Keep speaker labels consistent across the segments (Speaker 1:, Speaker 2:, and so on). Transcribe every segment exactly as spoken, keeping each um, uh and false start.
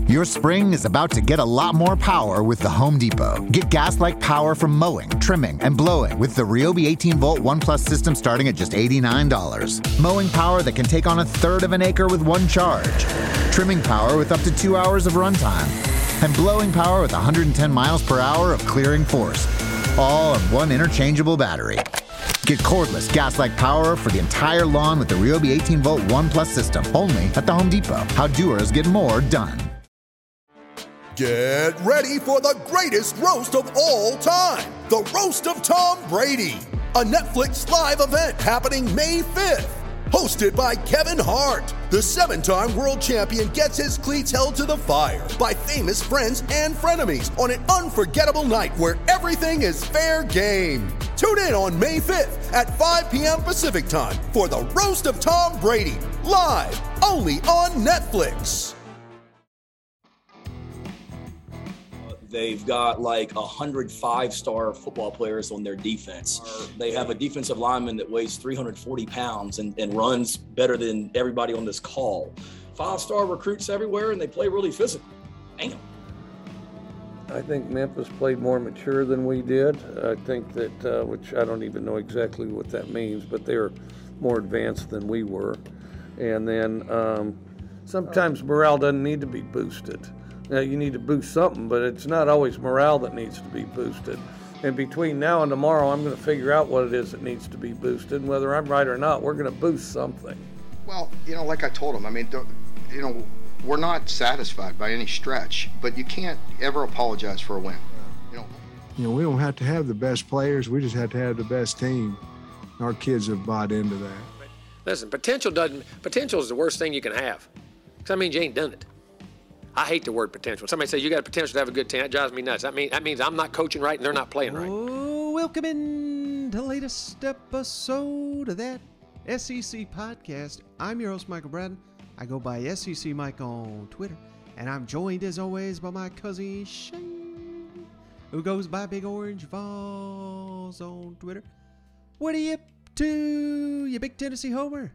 Speaker 1: Your spring is about to get a lot more power with the Home Depot. Get gas-like power from mowing, trimming, and blowing with the Ryobi eighteen volt One Plus system starting at just eighty-nine dollars. Mowing power that can take on a third of an acre with one charge. Trimming power with up to two hours of runtime. And blowing power with one hundred ten miles per hour of clearing force. All on one interchangeable battery. Get cordless, gas-like power for the entire lawn with the Ryobi eighteen volt One Plus system. Only at the Home Depot. How doers get more done.
Speaker 2: Get ready for the greatest roast of all time, the Roast of Tom Brady, a Netflix live event happening May fifth. Hosted by Kevin Hart, the seven-time world champion gets his cleats held to the fire by famous friends and frenemies on an unforgettable night where everything is fair game. Tune in on May fifth at five p.m. Pacific time for the Roast of Tom Brady, live only on Netflix.
Speaker 3: They've got like one hundred five-star football players on their defense. They have a defensive lineman that weighs three hundred forty pounds and, and runs better than everybody on this call. Five-star recruits everywhere, and they play really physical. Damn.
Speaker 4: I think Memphis played more mature than we did. I think that, uh, which I don't even know exactly what that means, but they're more advanced than we were. And then um, sometimes morale doesn't need to be boosted. Now, you need to boost something, but it's not always morale that needs to be boosted. And between now and tomorrow, I'm going to figure out what it is that needs to be boosted. And whether I'm right or not, we're going to boost something.
Speaker 5: Well, you know, like I told him, I mean, you know, we're not satisfied by any stretch, but you can't ever apologize for a win. You know,
Speaker 6: you know, we don't have to have the best players. We just have to have the best team. Our kids have bought into that.
Speaker 7: Listen, potential doesn't. Potential is the worst thing you can have. Because that means you ain't done it. I hate the word potential. Somebody says you got potential to have a good team. That drives me nuts. That means that means I'm not coaching right and they're not playing right.
Speaker 8: Oh, welcome in to the latest episode of that S E C podcast. I'm your host, Michael Bratton. I go by S E C Mike on Twitter, and I'm joined as always by my cousin Shane, who goes by Big Orange Vols on Twitter. What are you up to, you big Tennessee homer?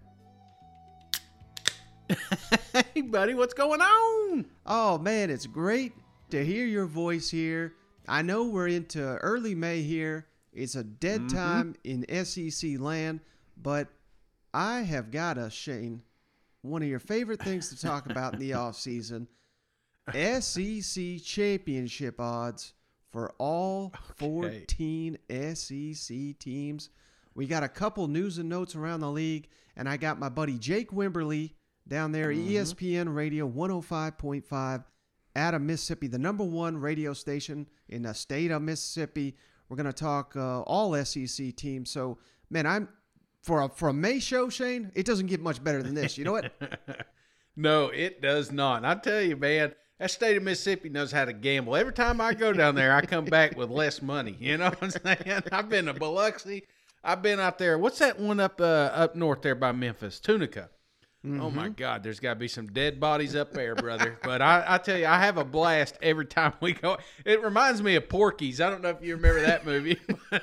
Speaker 9: Hey, buddy, what's going on?
Speaker 8: Oh, man, it's great to hear your voice here. I know we're into early May here. It's a dead mm-hmm. time in S E C land, but I have got us, Shane, one of your favorite things to talk about in the offseason, S E C championship odds for all fourteen okay. S E C teams. We got a couple news and notes around the league, and I got my buddy Jake Wimberly down there, mm-hmm. E S P N Radio one oh five point five out of Mississippi, the number one radio station in the state of Mississippi. We're going to talk uh, all S E C teams. So, man, I'm for a, for a May show, Shane, it doesn't get much better than this. You know what?
Speaker 9: No, it does not. And I tell you, man, that state of Mississippi knows how to gamble. Every time I go down there, I come back with less money. You know what I'm saying? I've been to Biloxi. I've been out there. What's that one up uh, up north there by Memphis? Tunica. Mm-hmm. Oh, my God, there's got to be some dead bodies up there, brother. But I, I tell you, I have a blast every time we go. It reminds me of Porky's. I don't know if you remember that movie.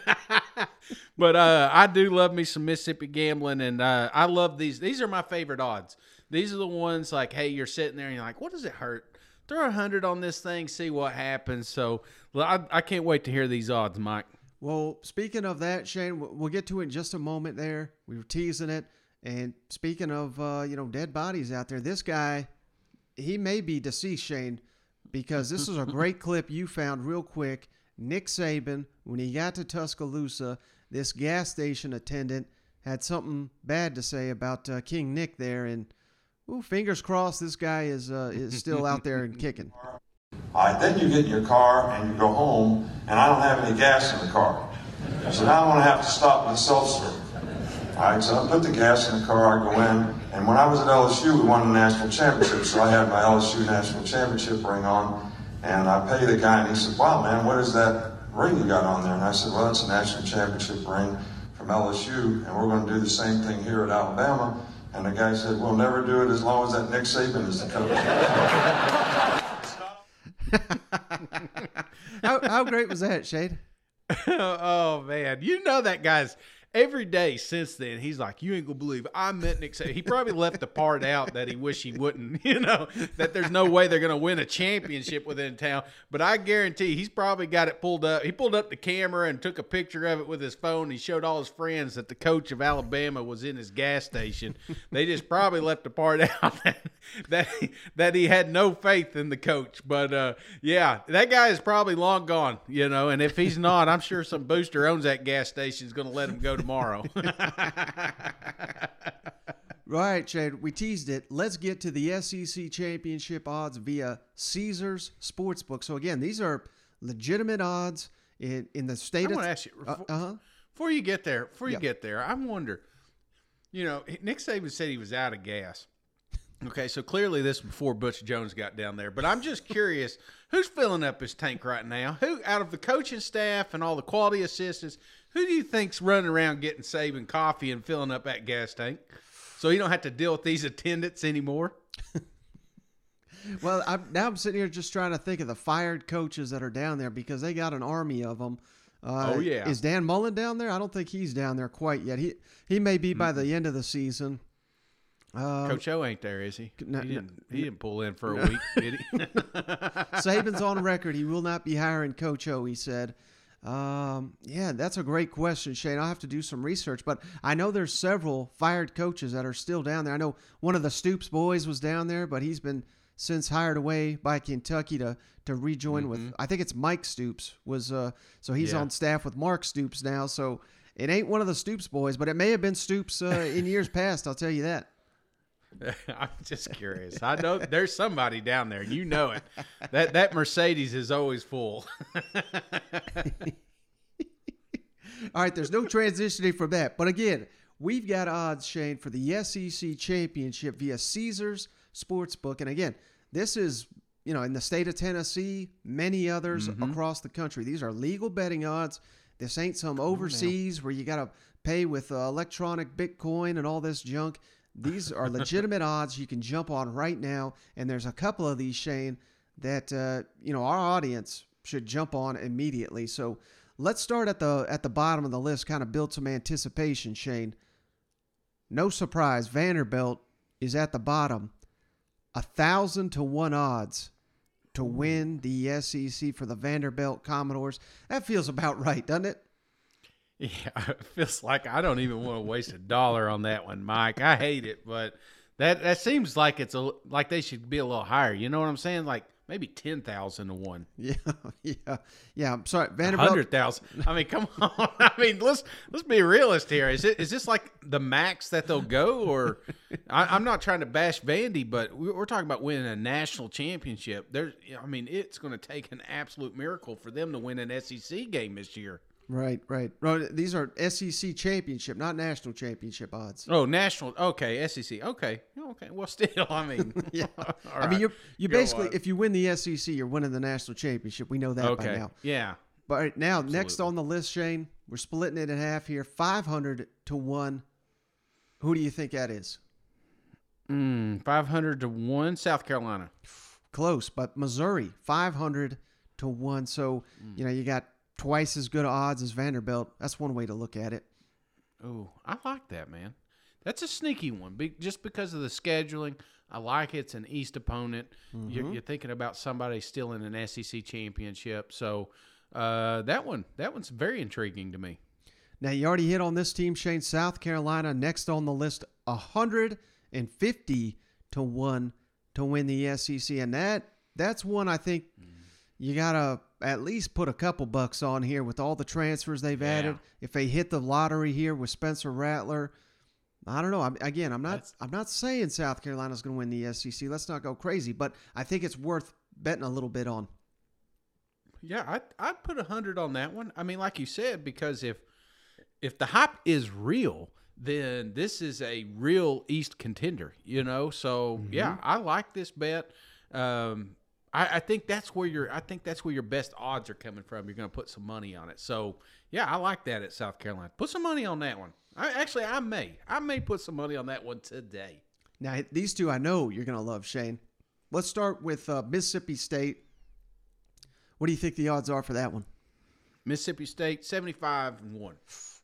Speaker 9: But uh, I do love me some Mississippi gambling, and uh, I love these. These are my favorite odds. These are the ones like, hey, you're sitting there, and you're like, what does it hurt? Throw a hundred on this thing, see what happens. So I, I can't wait to hear these odds, Mike.
Speaker 8: Well, speaking of that, Shane, we'll get to it in just a moment there. We were teasing it. And speaking of, uh, you know, dead bodies out there, this guy, he may be deceased, Shane, because this is a great clip you found real quick. Nick Saban, when he got to Tuscaloosa, this gas station attendant had something bad to say about uh, King Nick there. And, ooh, fingers crossed this guy is uh, is still out there and kicking.
Speaker 10: All right, then you get in your car and you go home, and I don't have any gas in the car. So now I'm going to have to stop at the self-serve. All right, so I put the gas in the car, I go in, and when I was at L S U, we won the national championship, so I had my L S U national championship ring on, and I pay the guy, and he said, wow, man, what is that ring you got on there? And I said, well, it's a national championship ring from L S U, and we're going to do the same thing here at Alabama. And the guy said, we'll never do it as long as that Nick Saban is the coach.
Speaker 8: how, how great was that, Shade?
Speaker 9: Oh, man. You know that guy's every day since then, he's like, you ain't gonna believe it. I met Nick Saban. He probably left the part out that he wish he wouldn't, you know, that there's no way they're gonna win a championship within town. But I guarantee he's probably got it pulled up. He pulled up the camera and took a picture of it with his phone. He showed all his friends that the coach of Alabama was in his gas station. They just probably left the part out that that he, that he had no faith in the coach. But uh, yeah, that guy is probably long gone, you know. And if he's not, I'm sure some booster owns that gas station is going to let him go tomorrow.
Speaker 8: Right, Shane, we teased it. Let's get to the S E C championship odds via Caesars Sportsbook. So again, these are legitimate odds in, in the state.
Speaker 9: I
Speaker 8: of
Speaker 9: want to ask you,
Speaker 8: uh, uh-huh.
Speaker 9: before you get there, before you
Speaker 8: Yeah.
Speaker 9: get there, I wonder, you know, Nick Saban said he was out of gas. Okay, so clearly this was before Butch Jones got down there. But I'm just curious, who's filling up his tank right now? Who, out of the coaching staff and all the quality assistants, who do you think's running around getting Saban coffee and filling up that gas tank so you don't have to deal with these attendants anymore?
Speaker 8: Well, I'm, now I'm sitting here just trying to think of the fired coaches that are down there because they got an army of them. Uh,
Speaker 9: Oh, yeah.
Speaker 8: Is Dan Mullen down there? I don't think he's down there quite yet. He he may be by the end of the season. Um,
Speaker 9: Coach O ain't there, is he?
Speaker 8: no,
Speaker 9: he,
Speaker 8: no,
Speaker 9: didn't, he didn't pull in for a week, did he?
Speaker 8: Saban's on record. He will not be hiring Coach O, he said. Um, yeah, that's a great question, Shane. I'll have to do some research, but I know there's several fired coaches that are still down there. I know one of the Stoops boys was down there, but he's been since hired away by Kentucky to, to rejoin
Speaker 9: Mm-hmm.
Speaker 8: with, I think it's Mike Stoops was, uh, so he's
Speaker 9: Yeah.
Speaker 8: on staff with Mark Stoops now. So it ain't one of the Stoops boys, but it may have been Stoops, uh, in years past. I'll tell you that.
Speaker 9: I'm just curious. I know there's somebody down there. You know it. That that Mercedes is always full.
Speaker 8: All right, there's no transitioning from that. But again, we've got odds, Shane, for the S E C championship via Caesars Sportsbook. And again, this is, you know, in the state of Tennessee, many others
Speaker 9: Mm-hmm.
Speaker 8: across the country. These are legal betting odds. This ain't some overseas where you got to pay with uh, electronic Bitcoin and all this junk. These are legitimate odds you can jump on right now. And there's a couple of these, Shane, that, uh, you know, our audience should jump on immediately. So let's start at the at the bottom of the list, kind of build some anticipation, Shane. No surprise, Vanderbilt is at the bottom. A thousand to one odds to win the S E C for the Vanderbilt Commodores. That feels about right, doesn't it?
Speaker 9: Yeah, it feels like I don't even want to waste a dollar on that one, Mike. I hate it, but that that seems like it's a like they should be a little higher. You know what I'm saying? Like maybe ten thousand to one.
Speaker 8: Yeah, yeah, yeah. I'm sorry, Vanderbilt.
Speaker 9: Hundred thousand. I mean, come on. I mean, let's let's be realist here. Is it is this like the max that they'll go, or I, I'm not trying to bash Vandy, but we- we're talking about winning a national championship. There's, I mean, it's going to take an absolute miracle for them to win an S E C game this year.
Speaker 8: Right, right. No, these are S E C championship, not national championship odds.
Speaker 9: Oh, national. Okay, S E C. Okay, okay. Well, still, I mean,
Speaker 8: Yeah,
Speaker 9: all
Speaker 8: I mean,
Speaker 9: right.
Speaker 8: you're you
Speaker 9: Go
Speaker 8: basically
Speaker 9: on.
Speaker 8: if you win the S E C, you're winning the national championship. We know that by
Speaker 9: Okay,
Speaker 8: now.
Speaker 9: yeah.
Speaker 8: But right now, next
Speaker 9: Absolutely.
Speaker 8: on the list, Shane, we're splitting it in half here. Five hundred to one. Who do you think that is?
Speaker 9: Mm, Five hundred to one, South Carolina.
Speaker 8: Close, but Missouri, five hundred to one. So you know you got twice as good odds as Vanderbilt. That's one way to look at it.
Speaker 9: Oh, I like that, man. That's a sneaky one, be, just because of the scheduling. I like it. It's an East opponent. You're, you're thinking about somebody still in an S E C championship, so uh, that one, that one's very intriguing to me.
Speaker 8: Now you already hit on this team, Shane. South Carolina next on the list, a hundred and fifty to one to win the S E C, and that that's one I think you gotta at least put a couple bucks on here with all the transfers they've
Speaker 9: Yeah.
Speaker 8: added. If they hit the lottery here with Spencer Rattler, I don't know. I'm, again, I'm not.
Speaker 9: That's-
Speaker 8: I'm not saying South Carolina's going to win the S E C. Let's not go crazy, but I think it's worth betting a little bit on.
Speaker 9: Yeah, I I'd put a hundred on that one. I mean, like you said, because if if the hype is real, then this is a real East contender, you know. So yeah, I like this bet. Um, I, I think that's where your I think that's where your best odds are coming from. You're going to put some money on it. So yeah, I like that at South Carolina. Put some money on that one. I, actually, I may I may put some money on that one today.
Speaker 8: Now, these two I know you're going to love, Shane. Let's start with uh, Mississippi State. What do you think the odds are for that one?
Speaker 9: Mississippi State seventy-five and one.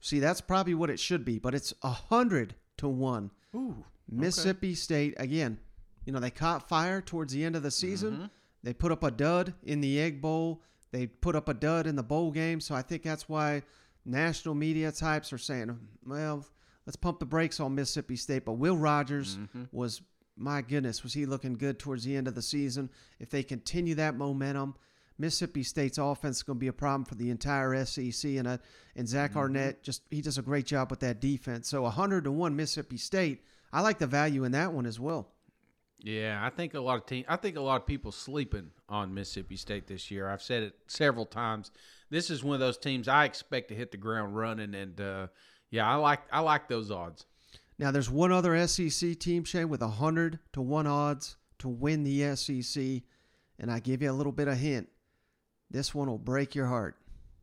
Speaker 8: See, that's probably what it should be, but it's a hundred to one.
Speaker 9: Ooh,
Speaker 8: Mississippi
Speaker 9: okay.
Speaker 8: State, again, you know, they caught fire towards the end of the season.
Speaker 9: Mm-hmm.
Speaker 8: They put up a dud in the Egg Bowl. They put up a dud in the bowl game. So I think that's why national media types are saying, well, let's pump the brakes on Mississippi State. But Will Rogers
Speaker 9: Mm-hmm.
Speaker 8: was, my goodness, was he looking good towards the end of the season. If they continue that momentum, Mississippi State's offense is going to be a problem for the entire S E C. And, uh, and Zach
Speaker 9: Mm-hmm.
Speaker 8: Arnett, just he does a great job with that defense. So a hundred to one Mississippi State, I like the value in that one as well.
Speaker 9: Yeah, I think a lot of team. I think a lot of people sleeping on Mississippi State this year. I've said it several times. This is one of those teams I expect to hit the ground running, and uh, yeah, I like I like those odds.
Speaker 8: Now, there's one other S E C team, Shane, with a hundred to one odds to win the S E C, and I give you a little bit of hint. This one will break your heart.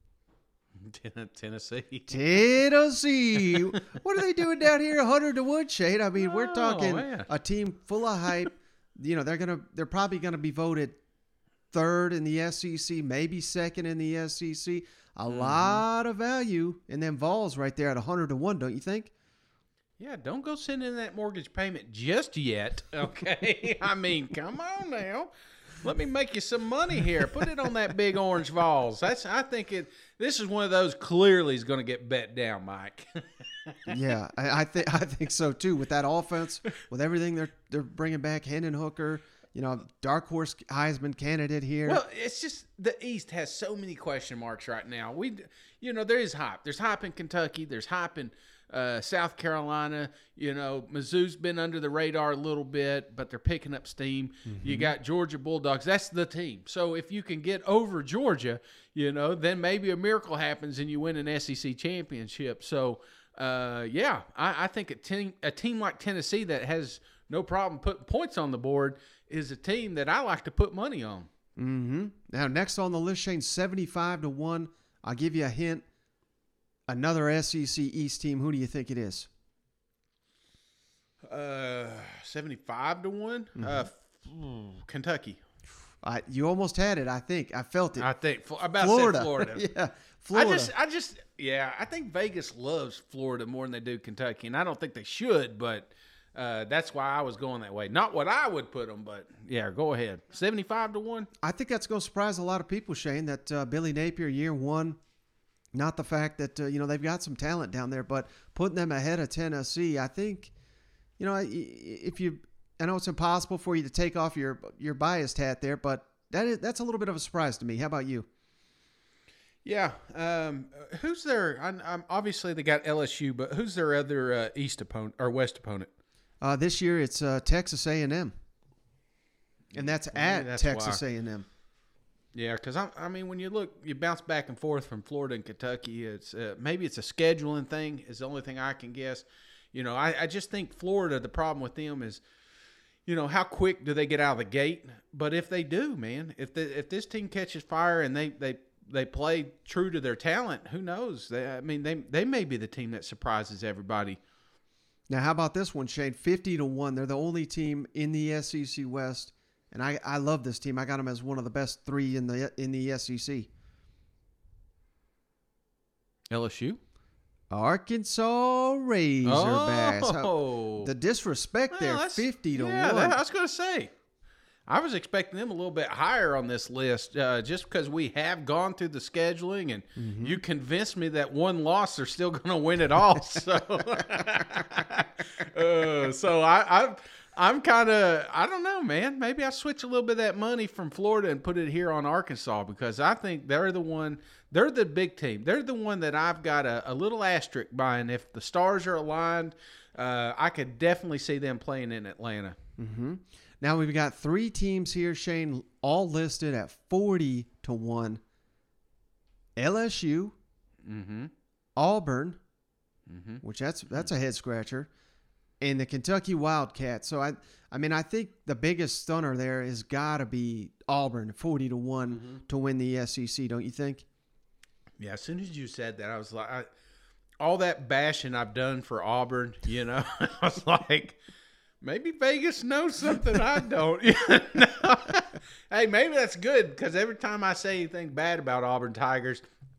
Speaker 9: Tennessee.
Speaker 8: Tennessee. What are they doing down here? A hundred to one, Shane. I mean, we're
Speaker 9: Oh,
Speaker 8: talking
Speaker 9: man.
Speaker 8: a team full of hype. You know, they're gonna, they're probably gonna be voted third in the S E C, maybe second in the S E C. A
Speaker 9: Mm-hmm.
Speaker 8: lot of value in them Vols right there at a hundred to one, don't you think?
Speaker 9: Yeah, don't go send in that mortgage payment just yet, okay? I mean, come on now. Let me make you some money here. Put it on that big orange Vols. That's I think it. This is one of those clearly is going to get bet down, Mike.
Speaker 8: Yeah, I, I think I think so too. With that offense, with everything they're they're bringing back, Hendon Hooker, you know, dark horse Heisman candidate here.
Speaker 9: Well, it's just the East has so many question marks right now. We, you know, there is hype. There's hype in Kentucky. There's hype in uh, South Carolina. You know, Mizzou's been under the radar a little bit, but they're picking up steam.
Speaker 8: Mm-hmm.
Speaker 9: You got Georgia Bulldogs. That's the team. So if you can get over Georgia, you know, then maybe a miracle happens and you win an S E C championship. So, uh, yeah, I, I think a team, a team like Tennessee that has no problem putting points on the board is a team that I like to put money on.
Speaker 8: Mm-hmm. Now, next on the list, Shane, seventy-five to one. I'll give you a hint. Another S E C East team. Who do you think it is?
Speaker 9: Uh, seventy-five to one.
Speaker 8: Mm-hmm.
Speaker 9: Uh, f- Kentucky.
Speaker 8: Uh, you almost had it. I think I felt it.
Speaker 9: I think Fl- about
Speaker 8: Florida.
Speaker 9: said Florida.
Speaker 8: yeah, Florida.
Speaker 9: I just, I just, yeah. I think Vegas loves Florida more than they do Kentucky, and I don't think they should. But uh, that's why I was going that way. Not what I would put them, but yeah. Go ahead. Seventy-five to one.
Speaker 8: I think that's going to surprise a lot of people, Shane. That uh, Billy Napier, year one. Not the fact that uh, you know they've got some talent down there, but putting them ahead of Tennessee, I think, you know, if you, I know it's impossible for you to take off your your biased hat there, but that is that's a little bit of a surprise to me. How about you?
Speaker 9: Yeah. Um, who's their? I'm, I'm obviously they got L S U, but who's their other uh, East opponent or West opponent?
Speaker 8: Uh, this year it's uh, Texas A and M, and that's at
Speaker 9: that's
Speaker 8: Texas
Speaker 9: why.
Speaker 8: A and M.
Speaker 9: Yeah, because I, I mean, when you look, you bounce back and forth from Florida and Kentucky. It's uh, maybe it's a scheduling thing. Is the only thing I can guess. You know, I, I just think Florida. The problem with them is, you know, how quick do they get out of the gate? But if they do, man, if the, if this team catches fire and they they they play true to their talent, who knows? They, I mean, they they may be the team that surprises everybody.
Speaker 8: Now, how about this one, Shane? fifty to one. They're the only team in the S E C West. And I, I love this team. I got them as one of the best three in the in the S E C.
Speaker 9: L S U?
Speaker 8: Arkansas Razorbacks.
Speaker 9: Oh.
Speaker 8: The disrespect
Speaker 9: Well,
Speaker 8: there,
Speaker 9: that's-
Speaker 8: fifty to
Speaker 9: yeah,
Speaker 8: one.
Speaker 9: that- I was going to say. I was expecting them a little bit higher on this list uh, just because we have gone through the scheduling and
Speaker 8: Mm-hmm.
Speaker 9: you convinced me that one loss they're still going to win it all. So, uh, so I, I, I'm kind of, I don't know, man. Maybe I switch a little bit of that money from Florida and put it here on Arkansas because I think they're the one, they're the big team. They're the one that I've got a, a little asterisk by. And if the stars are aligned, uh, I could definitely see them playing in Atlanta.
Speaker 8: Mm-hmm. Now we've got three teams here, Shane, all listed at forty to one. L S U,
Speaker 9: Mm-hmm.
Speaker 8: Auburn,
Speaker 9: Mm-hmm.
Speaker 8: which that's that's a head scratcher, and the Kentucky Wildcats. So I I mean I think the biggest stunner there has got to be Auburn, forty to one
Speaker 9: Mm-hmm.
Speaker 8: to win the S E C. Don't you think?
Speaker 9: Yeah, as soon as you said that, I was like, I, all that bashing I've done for Auburn, you know, I was like, maybe Vegas knows something I don't. You know? Hey, maybe that's good because every time I say anything bad about Auburn Tigers,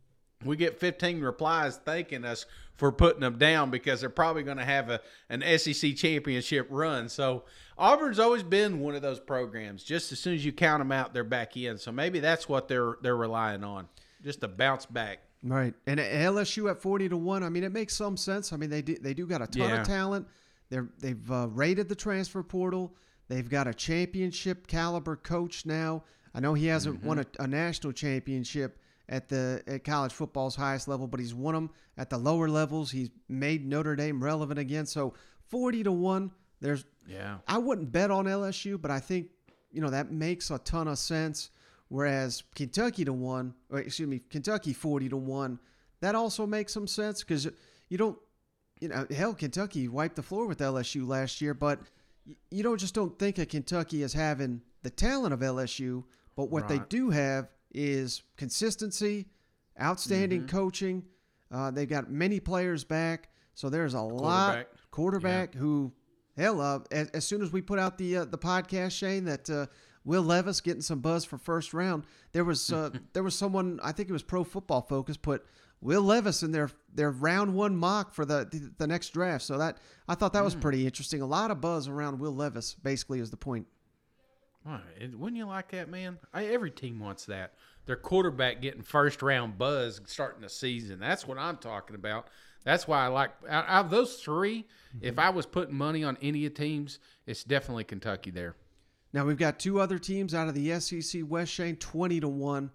Speaker 9: we get fifteen replies thanking us for putting them down because they're probably going to have a an S E C championship run. So Auburn's always been one of those programs. Just as soon as you count them out, they're back in. So maybe that's what they're they're relying on, just to bounce back.
Speaker 8: Right. And L S U at forty to one, I mean, it makes some sense. I mean, they do, they do got a ton
Speaker 9: Yeah.
Speaker 8: of talent. They're, they've uh, raided the transfer portal. They've got a championship caliber coach now. I know he hasn't
Speaker 9: Mm-hmm.
Speaker 8: won a, a national championship at the at college football's highest level, but he's won them at the lower levels. He's made Notre Dame relevant again. So forty to one, there's
Speaker 9: Yeah.
Speaker 8: I wouldn't bet on L S U, but I think, you know, that makes a ton of sense. Whereas Kentucky to one, or excuse me, Kentucky forty to one, that also makes some sense because you don't, you know, hell, Kentucky wiped the floor with L S U last year, but you don't just don't think of Kentucky as having the talent of L S U, but what they
Speaker 9: Right.
Speaker 8: do have is consistency, outstanding
Speaker 9: Mhm.
Speaker 8: coaching. Uh, they've got many players back, so there's a lot
Speaker 9: Quarterback.
Speaker 8: quarterback who, hell, uh, as, as soon as we put out the uh, the podcast, Shane, that uh, Will Levis getting some buzz for first round, there was uh, there was someone, I think it was Pro Football Focus, put Will Levis in their their round one mock for the the, the next draft. So that I thought that was pretty interesting. A lot of buzz around Will Levis, basically, is the point.
Speaker 9: Wow, it- wouldn't you like that, man? I, every team wants that. Their quarterback getting first round buzz starting the season. That's what I'm talking about. That's why I like out, out of those three. If I was putting money on any of the teams, it's definitely Kentucky there.
Speaker 8: Now we've got two other teams out of the S E C West, Shane, twenty to one.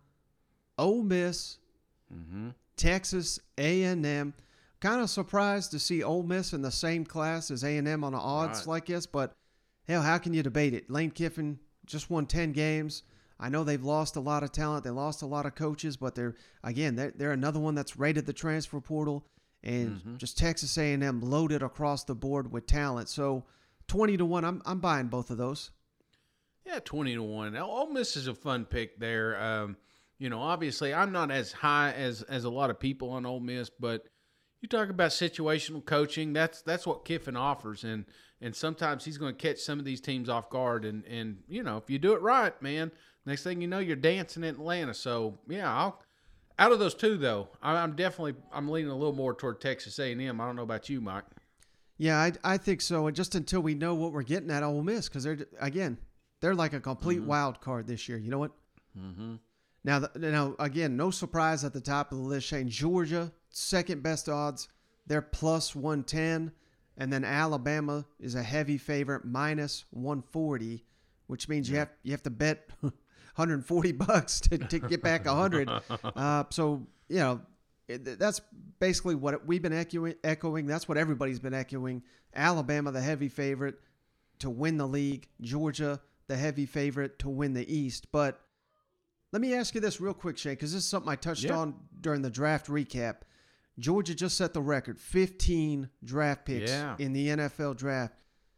Speaker 8: Ole Miss,
Speaker 9: Mm-hmm.
Speaker 8: Texas A and M. Kind of surprised to see Ole Miss in the same class as A and M on the odds
Speaker 9: Right.
Speaker 8: like this, but hell, how can you debate it? Lane Kiffin just won ten games. I know they've lost a lot of talent. They lost a lot of coaches, but they're, again, they're, they're another one that's raided the transfer portal, and
Speaker 9: Mm-hmm.
Speaker 8: just Texas A and M loaded across the board with talent. So twenty to one, I'm, I'm buying both of those.
Speaker 9: Yeah, twenty to one. Now, Ole Miss is a fun pick there. Um, you know, obviously, I'm not as high as as a lot of people on Ole Miss, but you talk about situational coaching. That's that's what Kiffin offers, and and sometimes he's going to catch some of these teams off guard. And and you know, if you do it right, man, next thing you know, you're dancing in Atlanta. So yeah, I'll. Out of those two, though, I- I'm definitely I'm leaning a little more toward Texas A and M. I don't know about you, Mike.
Speaker 8: Yeah, I, I think so. And just until we know what we're getting at Ole Miss, because they're, again, they're like a complete
Speaker 9: Mm-hmm.
Speaker 8: wild card this year. You know what?
Speaker 9: Mm-hmm.
Speaker 8: Now, the, now again, no surprise at the top of the list, Shane. Georgia, second best odds. They're plus one ten. And then Alabama is a heavy favorite, minus one forty, which means you have you have to bet one hundred forty bucks to, to get back one hundred. Uh, so, you know, it, that's basically what we've been echoing, echoing. That's what everybody's been echoing. Alabama, the heavy favorite to win the league. Georgia, the heavy favorite to win the East. But let me ask you this real quick, Shane, because this is something I touched
Speaker 9: Yeah.
Speaker 8: on during the draft recap. Georgia just set the record, fifteen draft picks
Speaker 9: Yeah.
Speaker 8: in the N F L draft.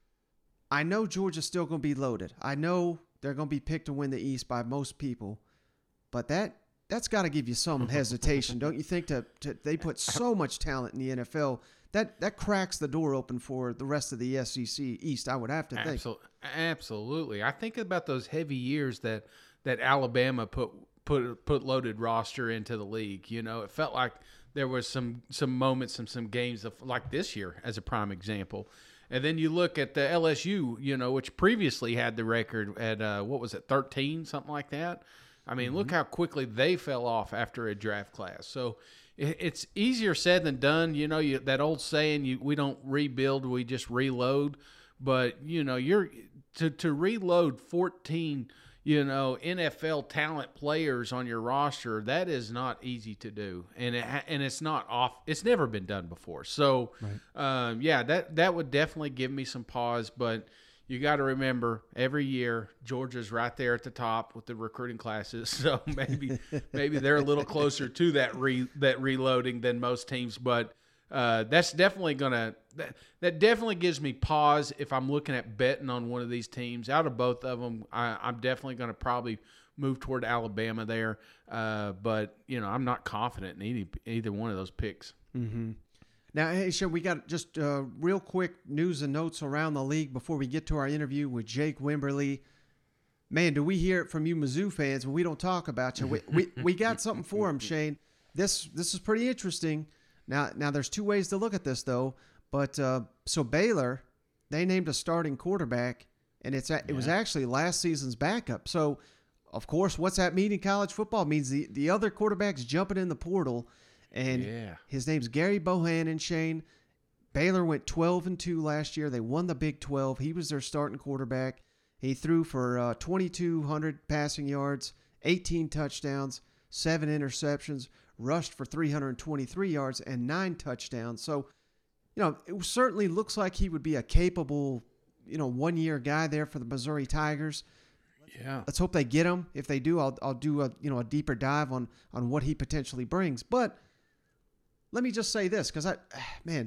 Speaker 8: I know Georgia's still going to be loaded. I know they're going to be picked to win the East by most people, but that that's got to give you some hesitation, don't you think? To, to they put so much talent in the N F L that that cracks the door open for the rest of the S E C East. I would have to think.
Speaker 9: Absolutely, absolutely. I think about those heavy years that that Alabama put put put loaded roster into the league. You know, it felt like there was some some moments and some games of, like this year as a prime example. And then you look at the L S U, you know, which previously had the record at uh, what was it, thirteen, something like that. I mean, mm-hmm. look how quickly they fell off after a draft class. So it, it's easier said than done. You know, you, that old saying, "You we don't rebuild, we just reload." But you know, you're to to reload fourteen, you know, N F L talent players on your roster. That is not easy to do, and it, and it's not off. It's never been done before. So, right. um, yeah, that that would definitely give me some pause, but. You got to remember, every year Georgia's right there at the top with the recruiting classes, so maybe maybe they're a little closer to that re that reloading than most teams. But uh, that's definitely gonna that, that definitely gives me pause if I'm looking at betting on one of these teams. Out of both of them, I, I'm definitely gonna probably move toward Alabama there. Uh, but you know, I'm not confident in either either one of those picks.
Speaker 8: Mm-hmm. Now, hey, Sean, we got just uh, real quick news and notes around the league before we get to our interview with Jake Wimberly. Man, do we hear it from you Mizzou fans when we don't talk about you. We, we, we got something for him, Shane. this this is pretty interesting. Now, now there's two ways to look at this though. But uh, so Baylor, they named a starting quarterback, and it's a, it yeah. was actually last season's backup. So, of course, what's that mean in college football? It means the the other quarterback's jumping in the portal, and
Speaker 9: yeah.
Speaker 8: his name's Gary Bohannon. Shane, Baylor went twelve and two last year. They won the Big twelve. He was their starting quarterback. He threw for uh, twenty-two hundred passing yards, eighteen touchdowns, seven interceptions, rushed for three hundred twenty-three yards, and nine touchdowns. So, you know, it certainly looks like he would be a capable, you know, one-year guy there for the Missouri Tigers.
Speaker 9: Yeah.
Speaker 8: Let's hope they get him. If they do, I'll I'll do a you know a deeper dive on on what he potentially brings. But let me just say this, because I, man,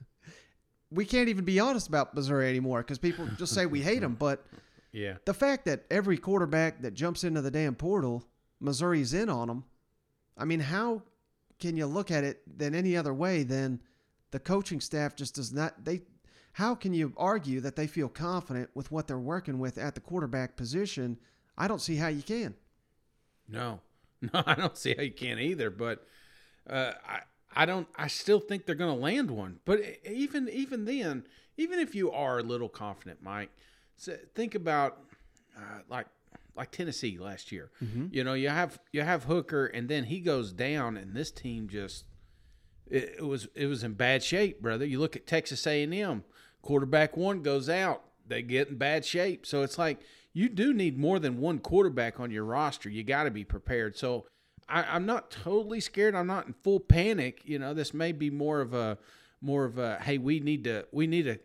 Speaker 8: we can't even be honest about Missouri anymore because people just say we hate him. But
Speaker 9: yeah,
Speaker 8: the fact that every quarterback that jumps into the damn portal, Missouri's in on them. I mean, how can you look at it than any other way than the coaching staff just does not they. How can you argue that they feel confident with what they're working with at the quarterback position? I don't see how you can.
Speaker 9: No, no, I don't see how you can either. But uh, I, I don't. I still think they're going to land one. But even, even then, even if you are a little confident, Mike, so think about uh, like like Tennessee last year.
Speaker 8: Mm-hmm.
Speaker 9: You know, you have you have Hooker, and then he goes down, and this team just it, it was it was in bad shape, brother. You look at Texas A and M. Quarterback one goes out, they get in bad shape. So it's like you do need more than one quarterback on your roster. You got to be prepared. So I, I'm not totally scared. I'm not in full panic. You know, this may be more of a more of a hey, we need to we need a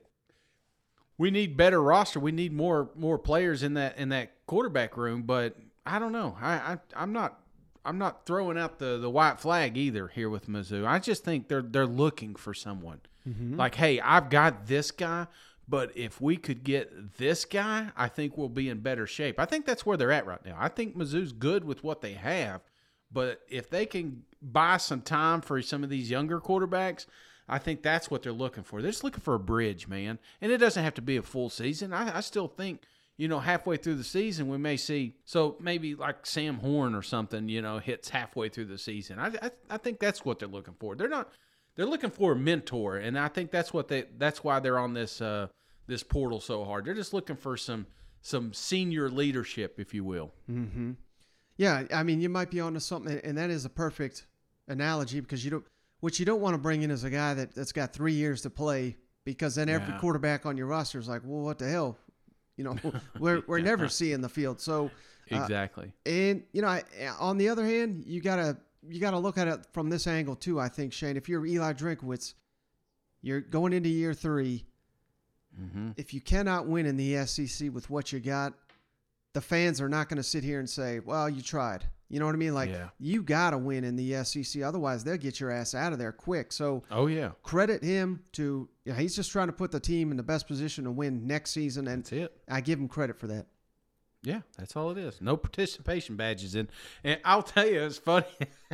Speaker 9: we need better roster. We need more more players in that in that quarterback room. But I don't know. I, I I'm not I'm not throwing out the, the white flag either here with Mizzou. I just think they're they're looking for someone.
Speaker 8: Mm-hmm.
Speaker 9: Like, hey, I've got this guy, but if we could get this guy, I think we'll be in better shape. I think that's where they're at right now. I think Mizzou's good with what they have, but if they can buy some time for some of these younger quarterbacks, I think that's what they're looking for. They're just looking for a bridge, man. And it doesn't have to be a full season. I, I still think, you know, halfway through the season, we may see, so maybe like Sam Horn or something, you know, hits halfway through the season. I, I, I think that's what they're looking for. They're not... They're looking for a mentor, and I think that's what they. That's why they're on this uh, this portal so hard. They're just looking for some some senior leadership, if you will.
Speaker 8: Mm-hmm. Yeah, I mean, you might be onto something, and that is a perfect analogy because you don't. What you don't want to bring in is a guy that that's got three years to play, because then every
Speaker 9: Yeah.
Speaker 8: quarterback on your roster is like, well, what the hell, you know, we're we're never seeing the field. So uh,
Speaker 9: Exactly.
Speaker 8: and you know, I, on the other hand, you gotta. You got to look at it from this angle too, I think, Shane. If you're Eli Drinkwitz, you're going into year three.
Speaker 9: Mm-hmm.
Speaker 8: If you cannot win in the S E C with what you got, the fans are not going to sit here and say, well, you tried. You know what I mean? Like,
Speaker 9: Yeah.
Speaker 8: you got to win in the S E C. Otherwise, they'll get your ass out of there quick. So
Speaker 9: Oh, yeah.
Speaker 8: credit him to, yeah, he's just trying to put the team in the best position to win next season. And
Speaker 9: That's it.
Speaker 8: I give him credit for that.
Speaker 9: Yeah, that's all it is. No participation badges in. And I'll tell you, it's funny.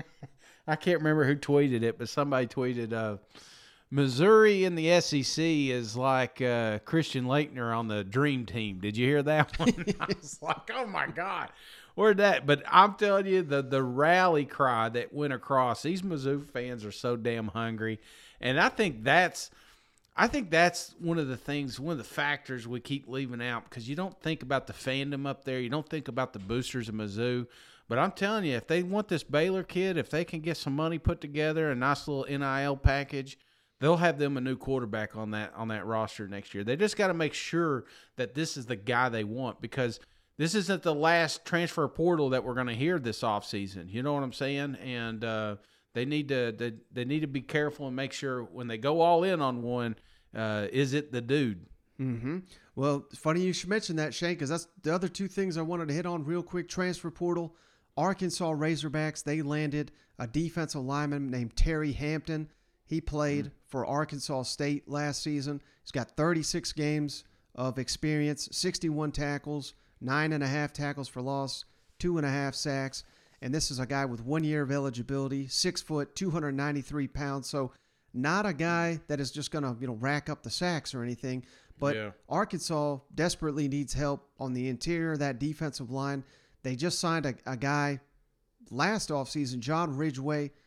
Speaker 9: I can't remember who tweeted it, but somebody tweeted, uh, Missouri in the S E C is like uh, Christian Laettner on the Dream Team. Did you hear that one? I was like, oh, my God. Where'd that? But I'm telling you, the, the rally cry that went across, these Mizzou fans are so damn hungry. And I think that's – I think that's one of the things, one of the factors we keep leaving out, because you don't think about the fandom up there. You don't think about the boosters of Mizzou. But I'm telling you, if they want this Baylor kid, if they can get some money put together, a nice little N I L package, they'll have them a new quarterback on that on that roster next year. They just got to make sure that this is the guy they want, because this isn't the last transfer portal that we're going to hear this offseason. You know what I'm saying? And uh, they need to they, they need to be careful and make sure when they go all in on one, uh, is it the dude?
Speaker 8: Mm-hmm. Well, it's funny you should mention that, Shane, because that's the other two things I wanted to hit on real quick. Transfer portal, Arkansas Razorbacks, they landed a defensive lineman named Terry Hampton. He played mm-hmm. for Arkansas State last season. He's got thirty-six games of experience, sixty-one tackles, nine and a half tackles for loss, two and a half sacks. And this is a guy with one year of eligibility, six foot, two hundred ninety-three pounds. So not a guy that is just going to, you know, rack up the sacks or anything. But
Speaker 9: Yeah.
Speaker 8: Arkansas desperately needs help on the interior of that defensive line. They just signed a, a guy last offseason, John Ridgeway,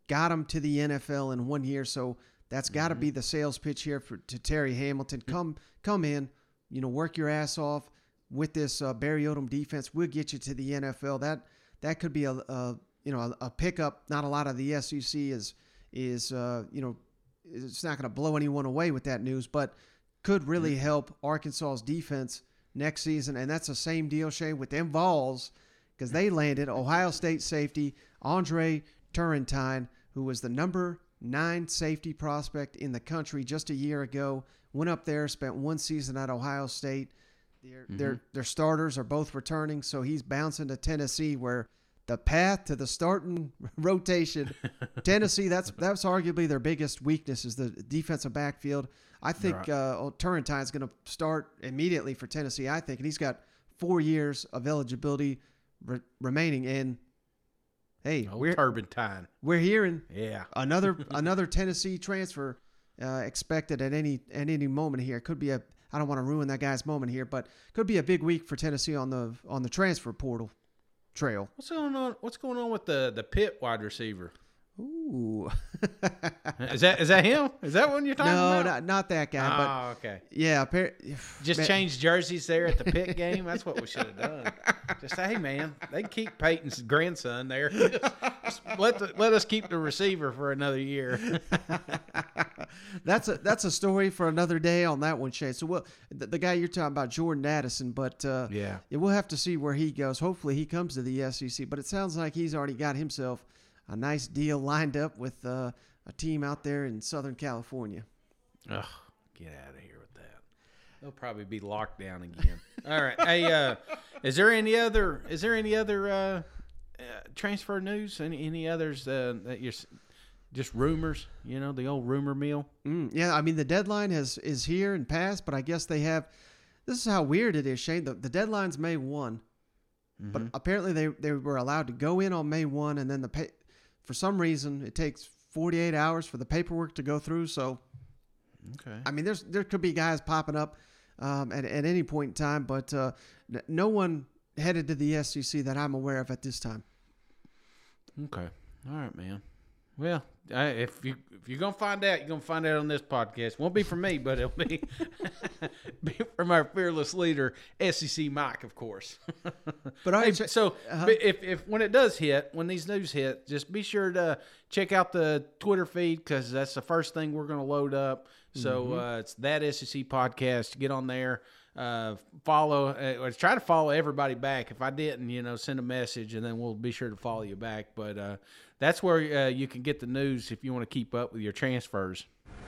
Speaker 8: got him to the N F L in one year. So that's got to
Speaker 9: Mm-hmm.
Speaker 8: be the sales pitch here for to Terry Hamilton. Come, come in, you know, work your ass off with this uh, Barry Odom defense. We'll get you to the N F L. That that could be a, a you know a, a pickup. Not a lot of the S E C is is uh, you know it's not going to blow anyone away with that news, but could really help Arkansas's defense next season. And that's the same deal, Shane, with them Vols, because they landed Ohio State safety Andre Turrentine, who was the number nine safety prospect in the country just a year ago. Went up there, spent one season at Ohio State. Their
Speaker 9: Mm-hmm.
Speaker 8: their their starters are both returning, so he's bouncing to Tennessee, where the path to the starting rotation, Tennessee, that's that's arguably their biggest weakness is the defensive backfield. I think
Speaker 9: Right.
Speaker 8: uh, Turrentine's going to start immediately for Tennessee, I think, and he's got four years of eligibility re- remaining. And hey,
Speaker 9: Oh,
Speaker 8: we're
Speaker 9: Turpentine.
Speaker 8: we're hearing
Speaker 9: Yeah.
Speaker 8: another another Tennessee transfer uh, expected at any at any moment here. Could be a I don't want to ruin that guy's moment here, but could be a big week for Tennessee on the on the transfer portal trail.
Speaker 9: What's going on? What's going on with the the Pitt wide receiver?
Speaker 8: Ooh,
Speaker 9: Is that is that him? Is that one you're talking
Speaker 8: no,
Speaker 9: about?
Speaker 8: not not that guy,
Speaker 9: Oh, okay.
Speaker 8: but yeah, appar-
Speaker 9: Just
Speaker 8: man,
Speaker 9: change jerseys there at the Pitt game. That's what we should have done. Just say, hey man, they can keep Peyton's grandson there. Just, just let the, let us keep the receiver for another year.
Speaker 8: That's a that's a story for another day on that one, Shane. So we'll, the, the guy you're talking about, Jordan Addison, but uh,
Speaker 9: Yeah.
Speaker 8: we'll have to see where he goes. Hopefully he comes to the S E C, but it sounds like he's already got himself a nice deal lined up with uh, a team out there in Southern California.
Speaker 9: Ugh, get out of here with that. They'll probably be locked down again. All right. Hey, uh, is there any other? Is there any other uh, uh, transfer news? Any any others uh, that you're s- just rumors? You know, the old rumor mill.
Speaker 8: Mm, yeah, I mean the deadline has is here and passed, but I guess they have. This is how weird it is, Shane. The, the deadline's May first, but apparently they, they were allowed to go in on May first, and then the pay, for some reason it takes forty-eight hours for the paperwork to go through. So,
Speaker 9: Okay.
Speaker 8: I mean, there's there could be guys popping up um, at at any point in time, but uh, n- no one headed to the S E C that I'm aware of at this time.
Speaker 9: Okay. All right, man. Well, I, if you if you're gonna find out, you're gonna find out on this podcast. Won't be from me, but it'll be, be from our fearless leader, S E C Mike, of course.
Speaker 8: But all
Speaker 9: Hey,
Speaker 8: right, Sha-
Speaker 9: so
Speaker 8: uh-huh.
Speaker 9: but if if when it does hit, when these news hit, just be sure to check out the Twitter feed because that's the first thing we're gonna load up. So
Speaker 8: Mm-hmm.
Speaker 9: uh, it's that S E C podcast. Get on there. Uh, follow uh, or try to follow everybody back. If I didn't, you know, send a message and then we'll be sure to follow you back. But uh, that's where uh, you can get the news if you want to keep up with your transfers.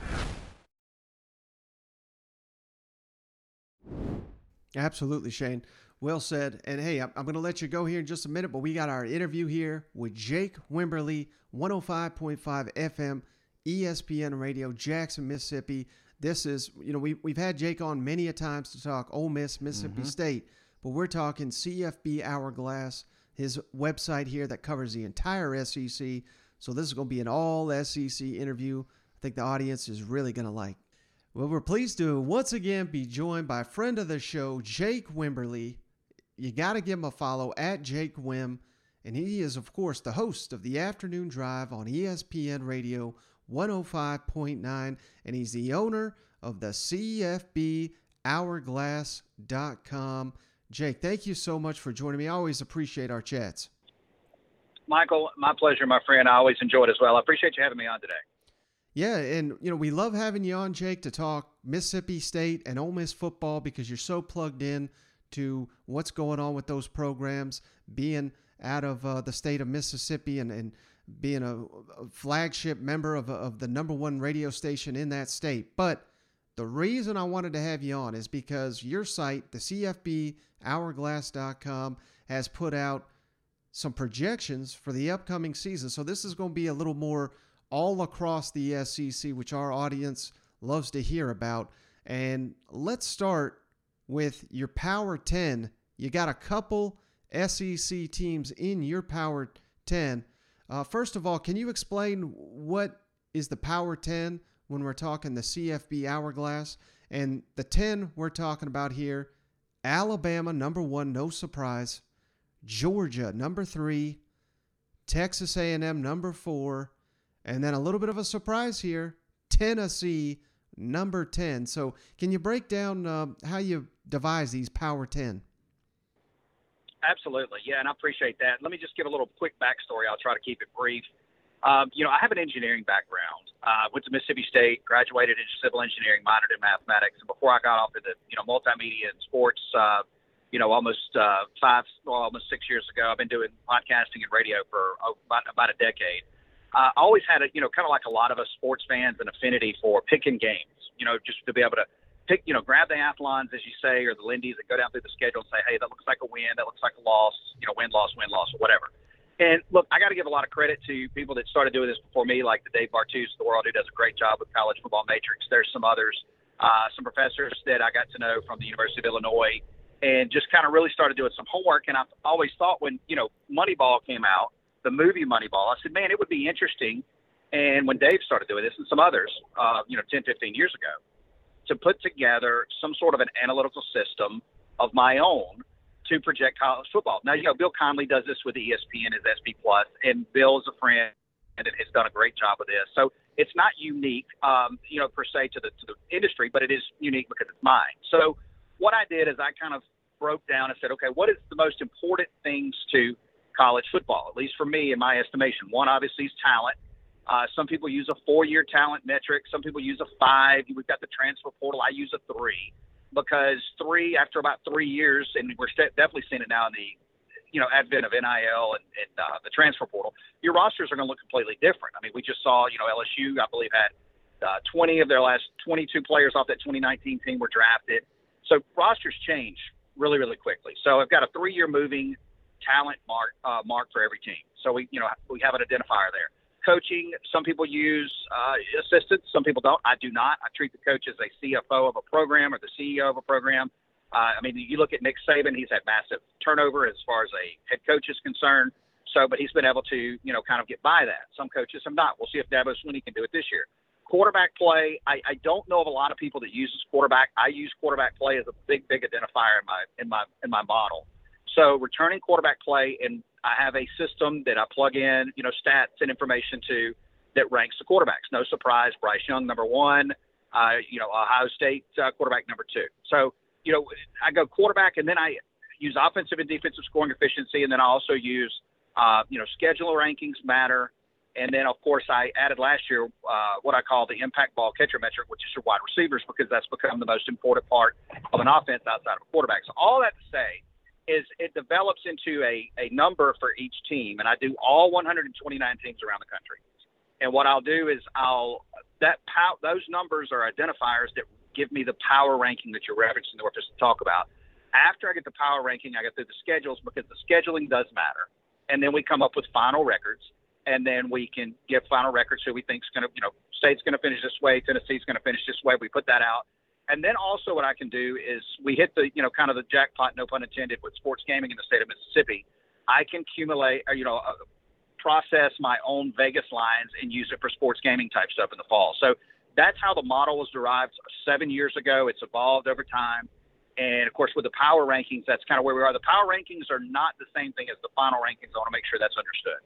Speaker 8: Absolutely, Shane. Well said. And hey, I'm, I'm going to let you go here in just a minute, but we got our interview here with Jake Wimberly, one oh five point five F M, E S P N Radio, Jackson, Mississippi. This is, you know, we, we've had Jake on many a times to talk Ole Miss, Mississippi State, but we're talking C F B Hourglass, his website here that covers the entire S E C. So this is going to be an all S E C interview. I think the audience is really going to like. Well, we're pleased to once again be joined by a friend of the show, Jake Wimberly. You got to give him a follow at Jake Wim. And he is, of course, the host of the Afternoon Drive on E S P N Radio one oh five point nine. And he's the owner of the C F B hourglass dot com. Jake, thank you so much for joining me. I always appreciate our chats.
Speaker 11: Michael, my pleasure, my friend. I always enjoy it as well. I appreciate you having me on today.
Speaker 8: Yeah, and you know we love having you on, Jake, to talk Mississippi State and Ole Miss football because you're so plugged in to what's going on with those programs, being out of uh, the state of Mississippi and, and being a, a flagship member of, of the number one radio station in that state. But the reason I wanted to have you on is because your site, the C F B hourglass dot com, has put out some projections for the upcoming season. So this is going to be a little more all across the S E C, which our audience loves to hear about. And let's start with your Power ten. You got a couple S E C teams in your Power ten. Uh, first of all, can you explain what is the Power ten when we're talking the C F B Hourglass? And the ten we're talking about here, Alabama, number one, no surprise. Georgia, number three. Texas A and M, number four. And then a little bit of a surprise here, Tennessee, number ten. So can you break down uh, how you devise these Power ten?
Speaker 11: Absolutely. Yeah, and I appreciate that. Let me just give a little quick backstory. I'll try to keep it brief. Um, you know, I have an engineering background. Uh, went to Mississippi State, graduated in civil engineering, minored in mathematics. And before I got off into, you know, multimedia and sports, uh, you know, almost uh, five, well, almost six years ago, I've been doing podcasting and radio for uh, about, about a decade. Uh, I always had a, you know, kind of like a lot of us sports fans, an affinity for picking games, you know, just to be able to pick, you know, grab the Athlons, as you say, or the Lindy's and go down through the schedule and say, hey, that looks like a win, that looks like a loss, you know, win, loss, win, loss, or whatever. And look, I got to give a lot of credit to people that started doing this before me, like the Dave Bartus of the world, who does a great job with College Football Matrix. There's some others, uh, some professors that I got to know from the University of Illinois, and just kind of really started doing some homework. And I've always thought when, you know, Moneyball came out, the movie Moneyball, I said, man, it would be interesting. And when Dave started doing this and some others, uh, you know, ten, fifteen years ago, to put together some sort of an analytical system of my own to project college football. Now, you know, Bill Conley does this with E S P N, his S P Plus, and Bill is a friend and has done a great job with this. So it's not unique, um, you know, per se to the, to the industry, but it is unique because it's mine. So what I did is I kind of broke down and said, okay, what is the most important things to college football, at least for me, in my estimation? One, obviously, is talent. Uh, some people use a four-year talent metric. Some people use a five. We've got the transfer portal. I use a three because three, after about three years, and we're st- definitely seeing it now in the, you know, advent of N I L and, and uh, the transfer portal, your rosters are going to look completely different. I mean, we just saw, you know, L S U, I believe, had uh, twenty of their last twenty-two players off that twenty nineteen team were drafted. So rosters change really, really quickly. So I've got a three-year moving talent mark uh, mark for every team. So we, you know, we have an identifier there. Coaching, some people use uh, assistants, some people don't. I do not. I treat the coach as a C F O of a program or the C E O of a program. Uh, I mean, you look at Nick Saban, he's had massive turnover as far as a head coach is concerned. So, but he's been able to, you know, kind of get by that. Some coaches have not. We'll see if Dabo Swinney can do it this year. Quarterback play, I, I don't know of a lot of people that uses quarterback. I use quarterback play as a big, big identifier in my in my in my model. So returning quarterback play, and I have a system that I plug in, you know, stats and information to that ranks the quarterbacks. No surprise, Bryce Young, number one, uh, you know, Ohio State uh, quarterback, number two. So, you know, I go quarterback, and then I use offensive and defensive scoring efficiency, and then I also use, uh, you know, schedule rankings matter. And then, of course, I added last year uh, what I call the impact ball catcher metric, which is your wide receivers, because that's become the most important part of an offense outside of a quarterback. So all that to say is it develops into a, a number for each team, and I do all one hundred twenty-nine teams around the country. And what I'll do is I'll that pow, those numbers are identifiers that give me the power ranking that you're referencing the to talk about. After I get the power ranking, I get through the schedules because the scheduling does matter, and then we come up with final records, and then we can give final records who we think is going to, you know, State's going to finish this way, Tennessee's going to finish this way. We put that out. And then also what I can do is we hit the, you know, kind of the jackpot, no pun intended, with sports gaming in the state of Mississippi. I can accumulate, or, you know, uh, process my own Vegas lines and use it for sports gaming type stuff in the fall. So that's how the model was derived seven years ago. It's evolved over time. And, of course, with the power rankings, that's kind of where we are. The power rankings are not the same thing as the final rankings. I want to make sure that's understood.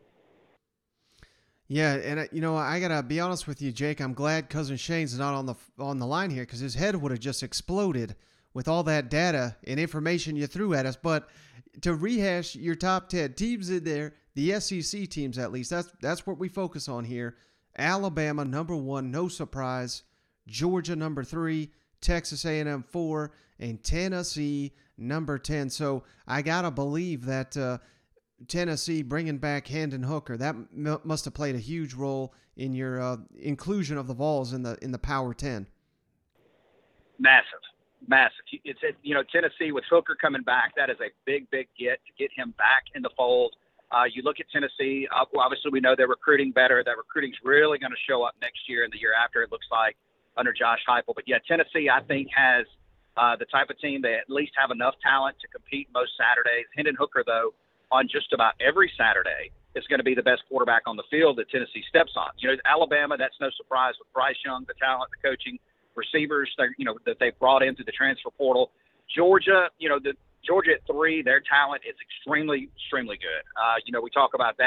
Speaker 8: Yeah, and you know, I gotta be honest with you, Jake. I'm glad Cousin Shane's not on the on the line here because his head would have just exploded with all that data and information you threw at us. But to rehash your top ten teams in there, the S E C teams at least, that's that's what we focus on here. Alabama number one, no surprise. Georgia number three, Texas A and M four, and Tennessee number ten. So I gotta believe that. Uh, Tennessee bringing back Hendon Hooker, that m- must have played a huge role in your uh, inclusion of the Vols in the in the Power ten.
Speaker 11: Massive, massive. It's you know Tennessee with Hooker coming back. That is a big, big get to get him back in the fold. Uh, you look at Tennessee. Uh, obviously, we know they're recruiting better. That recruiting's really going to show up next year and the year after. It looks like under Josh Heupel. But yeah, Tennessee I think has uh, the type of team they at least have enough talent to compete most Saturdays. Hendon Hooker though, on just about every Saturday, is going to be the best quarterback on the field that Tennessee steps on. You know, Alabama, that's no surprise with Bryce Young, the talent, the coaching, receivers, you know, that they've brought into the transfer portal. Georgia, you know, the Georgia at three, their talent is extremely, extremely good. Uh, you know, we talk about that.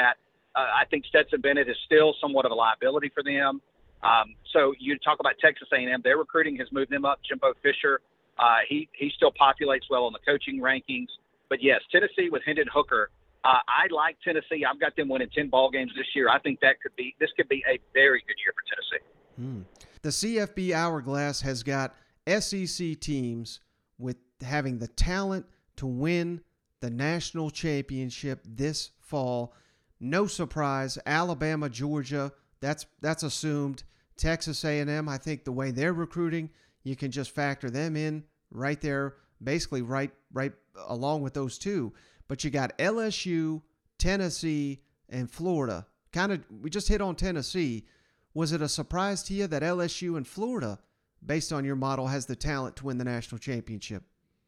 Speaker 11: Uh, I think Stetson Bennett is still somewhat of a liability for them. Um, so you talk about Texas A and M. Their recruiting has moved them up. Jimbo Fisher, uh, he, he still populates well on the coaching rankings. But, yes, Tennessee with Hendon Hooker, uh, I like Tennessee. I've got them winning ten ball games this year. I think that could be – this could be a very good year for Tennessee.
Speaker 8: Hmm. The C F B Hourglass has got S E C teams with having the talent to win the national championship this fall. No surprise, Alabama, Georgia, that's that's assumed. Texas A and M, I think the way they're recruiting, you can just factor them in right there, basically right right along with those two. But you got L S U, Tennessee, and Florida. Kind of, we just hit on Tennessee. Was it a surprise to you that L S U and Florida, based on your model, has the talent to win the national championship?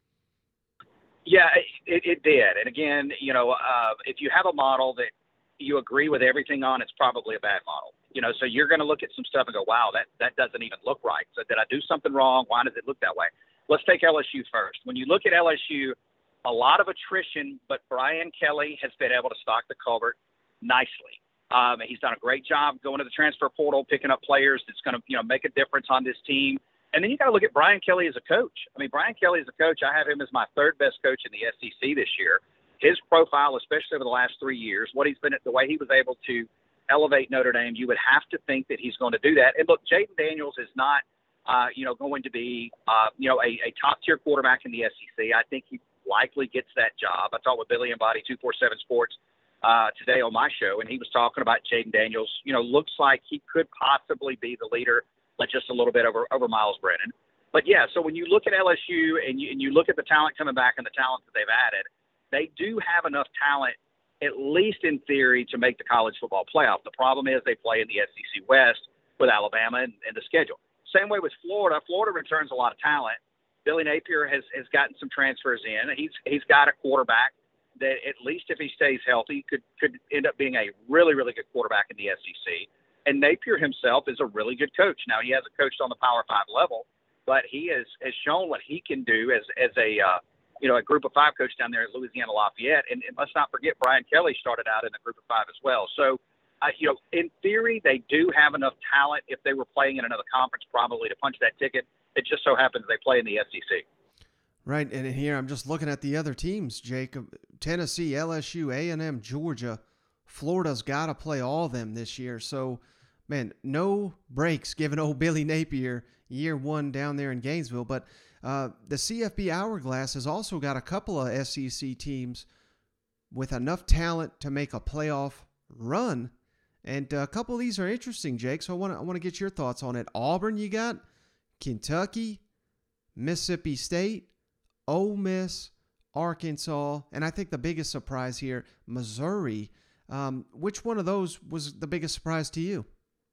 Speaker 11: Yeah, it, it did. And again, you know, uh, if you have a model that you agree with everything on, it's probably a bad model. You know, so you're going to look at some stuff and go, wow, that, that doesn't even look right. So did I do something wrong? Why does it look that way? Let's take L S U first. When you look at L S U, a lot of attrition, but Brian Kelly has been able to stock the cupboard nicely. Um, he's done a great job going to the transfer portal, picking up players that's going to, you know, make a difference on this team. And then you got to look at Brian Kelly as a coach. I mean, Brian Kelly as a coach, I have him as my third best coach in the S E C this year. His profile, especially over the last three years, what he's been, the way he was able to elevate Notre Dame, you would have to think that he's going to do that. And look, Jaden Daniels is not, uh, you know, going to be, uh, you know, a, a top tier quarterback in the S E C. I think he likely gets that job. I talked with Billy Embody, two forty-seven Sports, uh, today on my show, and he was talking about Jaden Daniels. You know, looks like he could possibly be the leader, but just a little bit over, over Miles Brennan. But yeah, so when you look at L S U and you, and you look at the talent coming back and the talent that they've added, they do have enough talent, at least in theory, to make the college football playoff. The problem is they play in the S E C West with Alabama and, and the schedule. Same way with Florida. Florida returns a lot of talent. Billy Napier has, has gotten some transfers in. He's he's got a quarterback that, at least if he stays healthy, could could end up being a really, really good quarterback in the S E C. And Napier himself is a really good coach. Now, he hasn't coached on the Power Five level, but he has, has shown what he can do as as a uh, you know a Group of Five coach down there at Louisiana Lafayette. And, and let's not forget, Brian Kelly started out in the Group of Five as well. So, uh, you know, in theory, they do have enough talent. If they were playing in another conference, probably to punch that ticket. It just so happens they play in the S E C.
Speaker 8: Right, and here I'm just looking at the other teams, Jacob. Tennessee, L S U, A and M, Georgia. Florida's got to play all of them this year. So, man, no breaks given old Billy Napier year one down there in Gainesville. But uh, the C F B Hourglass has also got a couple of S E C teams with enough talent to make a playoff run. And a couple of these are interesting, Jake, so I want to I want to get your thoughts on it. Auburn, you got Kentucky, Mississippi State, Ole Miss, Arkansas, and I think the biggest surprise here, Missouri. Um, which one of those was the biggest surprise to you?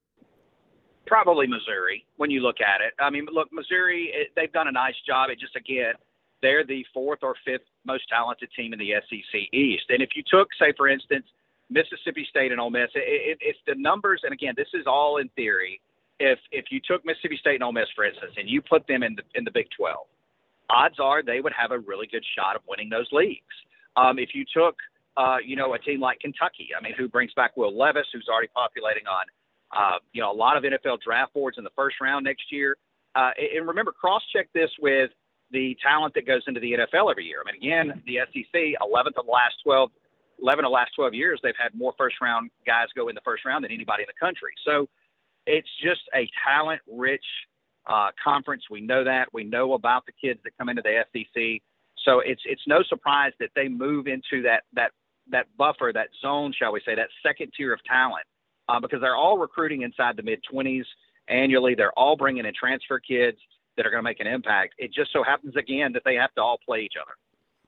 Speaker 11: Probably Missouri when you look at it. I mean, look, Missouri, it, they've done a nice job. It just, again, they're the fourth or fifth most talented team in the S E C East. And if you took, say, for instance, Mississippi State and Ole Miss, it, it, it's the numbers, and again, this is all in theory. If if you took Mississippi State and Ole Miss, for instance, and you put them in the in the Big twelve, odds are they would have a really good shot of winning those leagues. Um, if you took, uh, you know, a team like Kentucky, I mean, who brings back Will Levis, who's already populating on, uh, you know, a lot of N F L draft boards in the first round next year. Uh, and remember, cross-check this with the talent that goes into the N F L every year. I mean, again, the S E C, eleventh of the last twelve, eleven of the last twelve years, they've had more first-round guys go in the first round than anybody in the country. So it's just a talent-rich uh, conference. We know that. We know about the kids that come into the S E C. So it's it's no surprise that they move into that that that buffer, that zone, shall we say, that second tier of talent, uh, because they're all recruiting inside the mid-twenties annually. They're all bringing in transfer kids that are going to make an impact. It just so happens, again, that they have to all play each other.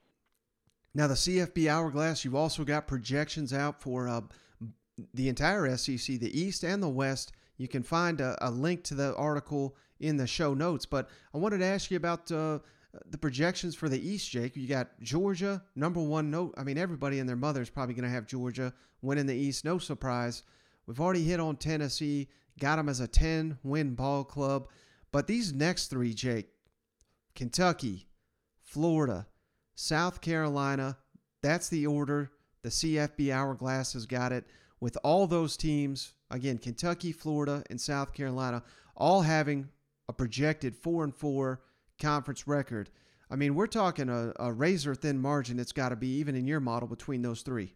Speaker 8: Now, the C F B Hourglass, you've also got projections out for uh, the entire S E C, the East and the West. You can find a, a link to the article in the show notes. But I wanted to ask you about uh, the projections for the East, Jake. You got Georgia, number one. No, I mean, everybody and their mother is probably going to have Georgia winning the East. No surprise. We've already hit on Tennessee, got them as a ten-win ball club. But these next three, Jake, Kentucky, Florida, South Carolina, that's the order. The C F B Hourglass has got it. with all those teams, again, Kentucky, Florida, and South Carolina, all having a projected four and four conference record. I mean, we're talking a, a razor-thin margin it's got to be, even in your model, between those three.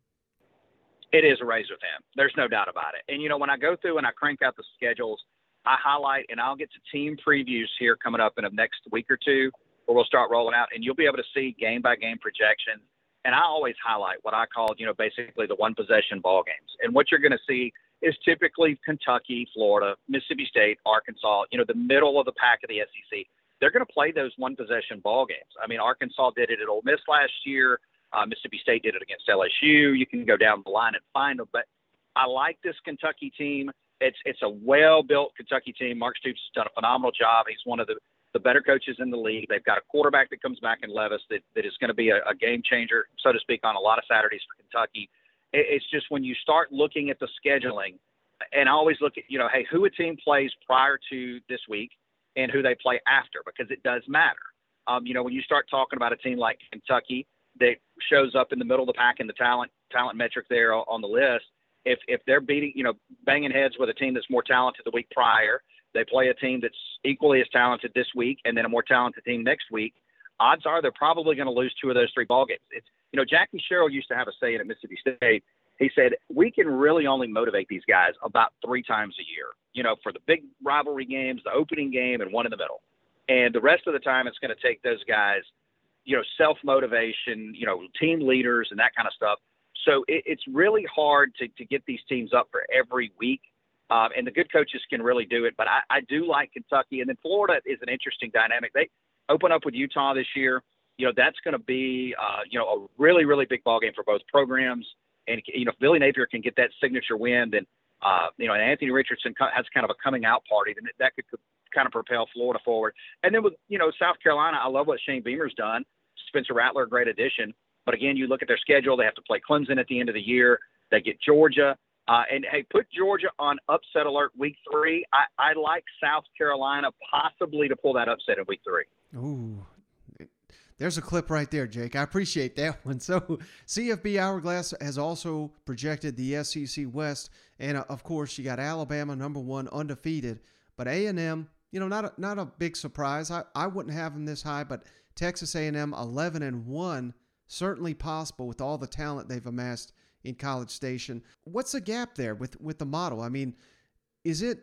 Speaker 11: It is a razor thin. There's no doubt about it. And, you know, when I go through and I crank out the schedules, I highlight, and I'll get to team previews here coming up in the next week or two where we'll start rolling out, and you'll be able to see game-by-game projections. And I always highlight what I call, you know, basically the one-possession ball games. And what you're going to see is typically Kentucky, Florida, Mississippi State, Arkansas, you know, the middle of the pack of the S E C. They're going to play those one-possession ball games. I mean, Arkansas did it at Ole Miss last year. Uh, Mississippi State did it against L S U. You can go down the line and find them. But I like this Kentucky team. It's it's a well-built Kentucky team. Mark Stoops has done a phenomenal job. He's one of the, the better coaches in the league. They've got a quarterback that comes back in Levis that, that is going to be a, a game changer, so to speak, on a lot of Saturdays for Kentucky. It, it's just when you start looking at the scheduling, and I always look at, you know, hey, who a team plays prior to this week and who they play after, because it does matter. Um, you know, when you start talking about a team like Kentucky that shows up in the middle of the pack in the talent talent metric there on the list, if if they're beating, you know, banging heads with a team that's more talented the week prior, they play a team that's equally as talented this week and then a more talented team next week, odds are they're probably going to lose two of those three ball games. It's, you know, Jackie Sherrill used to have a saying at Mississippi State. He said, we can really only motivate these guys about three times a year, you know, for the big rivalry games, the opening game, and one in the middle. And the rest of the time, it's going to take those guys, you know, self-motivation, you know, team leaders and that kind of stuff. So it, it's really hard to, to get these teams up for every week. Um, and the good coaches can really do it. But I, I do like Kentucky. And then Florida is an interesting dynamic. They open up with Utah this year. You know, that's going to be, uh, you know, a really, really big ball game for both programs. And, you know, if Billy Napier can get that signature win, then, uh, you know, and Anthony Richardson has kind of a coming out party, then that could kind of propel Florida forward. And then with, you know, South Carolina, I love what Shane Beamer's done. Spencer Rattler, a great addition. But again, you look at their schedule, they have to play Clemson at the end of the year. They get Georgia. Uh, and, hey, put Georgia on upset alert week three. I, I like South Carolina possibly to pull that upset in week three.
Speaker 8: Ooh, there's a clip right there, Jake. I appreciate that one. So C F B Hourglass has also projected the S E C West. And, uh, of course, you got Alabama, number one, undefeated. But A and M, you know, not a, not a big surprise. I, I wouldn't have them this high, but Texas A and M, eleven and one, certainly possible with all the talent they've amassed in College Station. What's the gap there with, with the model? I mean, is it,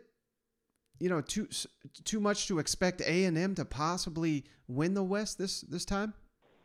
Speaker 8: you know, too too much to expect A and M to possibly win the West this this time?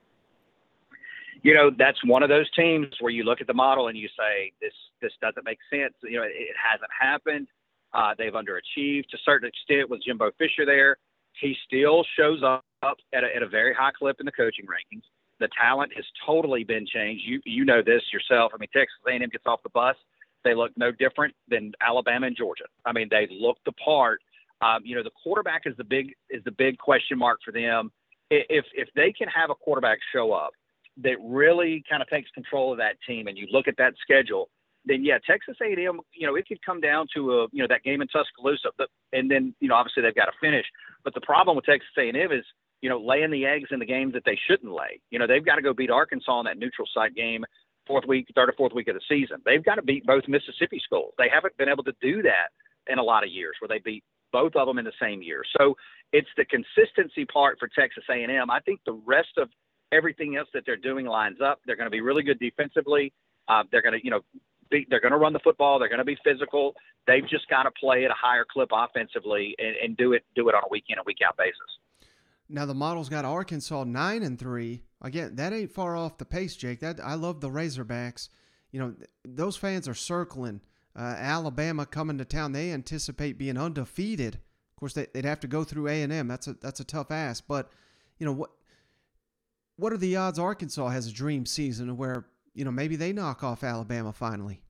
Speaker 11: You know, that's one of those teams where you look at the model and you say, this this doesn't make sense. You know, it, it hasn't happened. Uh, they've underachieved to a certain extent with Jimbo Fisher there. He still shows up at a, at a very high clip in the coaching rankings. The talent has totally been changed. You you know this yourself. I mean, Texas A and M gets off the bus. They look no different than Alabama and Georgia. I mean, they look the part. Um, you know, the quarterback is the big is the big question mark for them. If if they can have a quarterback show up that really kind of takes control of that team, and you look at that schedule, then yeah, Texas A and M, you know, it could come down to a you know that game in Tuscaloosa, but, and then you know obviously they've got to finish. But the problem with Texas A and M is you know laying the eggs in the games that they shouldn't lay. You know, they've got to go beat Arkansas in that neutral site game. Fourth week, third or fourth week of the season. They've got to beat both Mississippi schools. They haven't been able to do that in a lot of years where they beat both of them in the same year. So it's the consistency part for Texas A and M. I think the rest of everything else that they're doing lines up. They're going to be really good defensively. Uh, they're going to, you know, be, they're going to run the football. They're going to be physical. They've just got to play at a higher clip offensively and, and do it do it on a week in and week out basis.
Speaker 8: Now the model's got Arkansas nine and three. Again, that ain't far off the pace, Jake. That I love the Razorbacks. You know, those fans are circling uh, Alabama coming to town. They anticipate being undefeated. Of course, they, they'd have to go through A and M. That's a that's a tough ask. But you know what? What are the odds Arkansas has a dream season where you know maybe they knock off Alabama finally?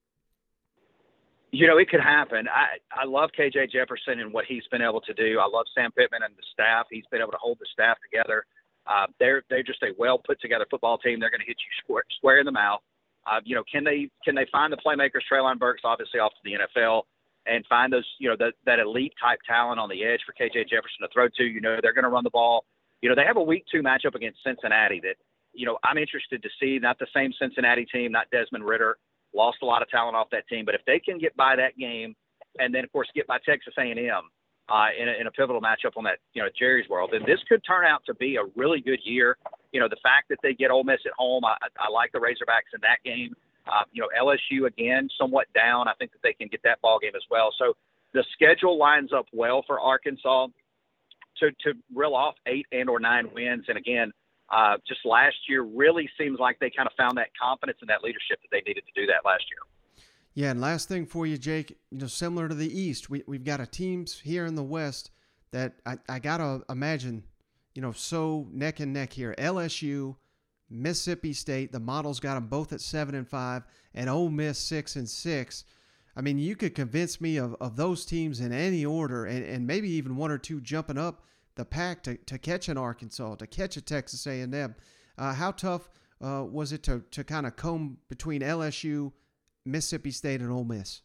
Speaker 11: You know, it could happen. I, I love K J Jefferson and what he's been able to do. I love Sam Pittman and the staff. He's been able to hold the staff together. Uh, they're they're just a well put together football team. They're going to hit you square, square in the mouth. Uh, you know, can they can they find the playmakers? Treylon Burks obviously off to the N F L, and find those you know that that elite type talent on the edge for K J Jefferson to throw to. You know, they're going to run the ball. You know, they have a week two matchup against Cincinnati that you know I'm interested to see. Not the same Cincinnati team, not Desmond Ridder lost a lot of talent off that team. But if they can get by that game and then, of course, get by Texas A and M uh, in, a, in a pivotal matchup on that, you know, Jerry's World, then this could turn out to be a really good year. You know, the fact that they get Ole Miss at home, I, I like the Razorbacks in that game. Uh, you know, L S U, again, somewhat down. I think that they can get that ball game as well. So the schedule lines up well for Arkansas to, to reel off eight and or nine wins. And, again, uh, just last year really seems like they kind of found that confidence and that leadership that they needed to do that last year.
Speaker 8: Yeah, and last thing for you, Jake, you know, similar to the East, we, we've got a teams here in the West that I, I got to imagine, you know, so neck and neck here. L S U, Mississippi State, the Models got them both at seven and five, and Ole Miss six and six. I mean, you could convince me of, of those teams in any order, and, and maybe even one or two jumping up the pack to, to catch an Arkansas, to catch a Texas A and M. Uh, how tough uh, was it to to kind of comb between L S U, Mississippi State, and Ole Miss?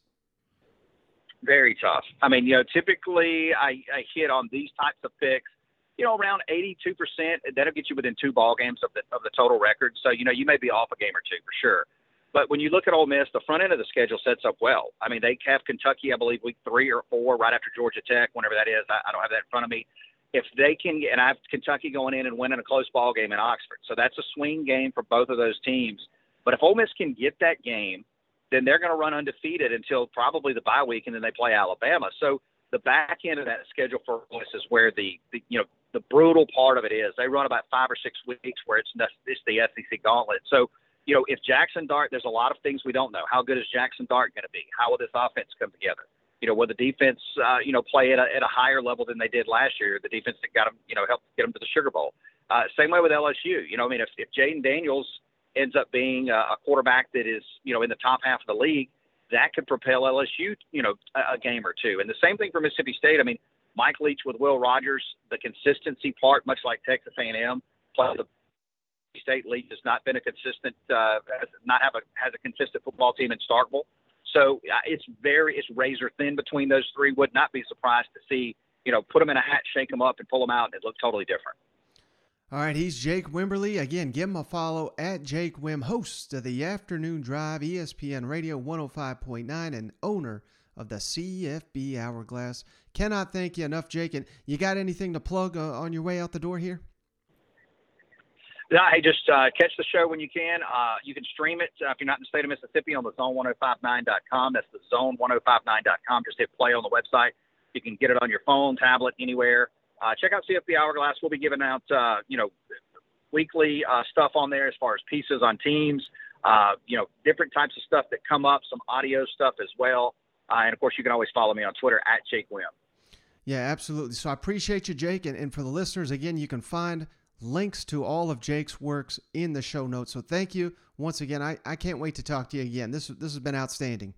Speaker 11: Very tough. I mean, you know, typically I, I hit on these types of picks, you know, around eighty-two percent. That'll get you within two ball games of the of the total record. So, you know, you may be off a game or two for sure. But when you look at Ole Miss, the front end of the schedule sets up well. I mean, they have Kentucky, I believe, week three or four, right after Georgia Tech, whenever that is. I, I don't have that in front of me. If they can, and I have Kentucky going in and winning a close ball game in Oxford. So that's a swing game for both of those teams. But if Ole Miss can get that game, then they're going to run undefeated until probably the bye week, and then they play Alabama. So the back end of that schedule for Ole Miss is where the, the you know, the brutal part of it is. They run about five or six weeks where it's, it's the S E C gauntlet. So, you know, if Jackson Dart, there's a lot of things we don't know. How good is Jackson Dart going to be? How will this offense come together? You know, will the defense, uh, you know, play at a, at a higher level than they did last year? The defense that got them, you know, helped get them to the Sugar Bowl. Uh, same way with L S U. You know, I mean, if, if Jaden Daniels ends up being a, a quarterback that is, you know, in the top half of the league, that could propel L S U, you know, a, a game or two. And the same thing for Mississippi State. I mean, Mike Leach with Will Rogers, the consistency part, much like Texas A and M, plus the State Leach has not been a consistent, uh, has not have a has a consistent football team in Starkville. So uh, it's very, it's razor thin between those three. Would not be surprised to see, you know, put them in a hat, shake them up, and pull them out, and it looks totally different.
Speaker 8: All right, he's Jake Wimberly. Again, give him a follow at Jake Wim, host of the Afternoon Drive, E S P N Radio one oh five point nine, and owner of the C F B Hourglass. Cannot thank you enough, Jake. And you got anything to plug uh, on your way out the door here?
Speaker 11: Yeah, hey, just uh, catch the show when you can. Uh, you can stream it uh, if you're not in the state of Mississippi on the zone ten fifty-nine dot com. That's the zone ten fifty-nine dot com. Just hit play on the website. You can get it on your phone, tablet, anywhere. Uh, check out C F B Hourglass. We'll be giving out, uh, you know, weekly uh, stuff on there as far as pieces on teams, uh, you know, different types of stuff that come up, some audio stuff as well. Uh, and, of course, you can always follow me on Twitter at Jake Wim.
Speaker 8: Yeah, absolutely. So I appreciate you, Jake. And, and for the listeners, again, you can find links to all of Jake's works in the show notes. So thank you once again. I, I can't wait to talk to you again. This, this has been outstanding.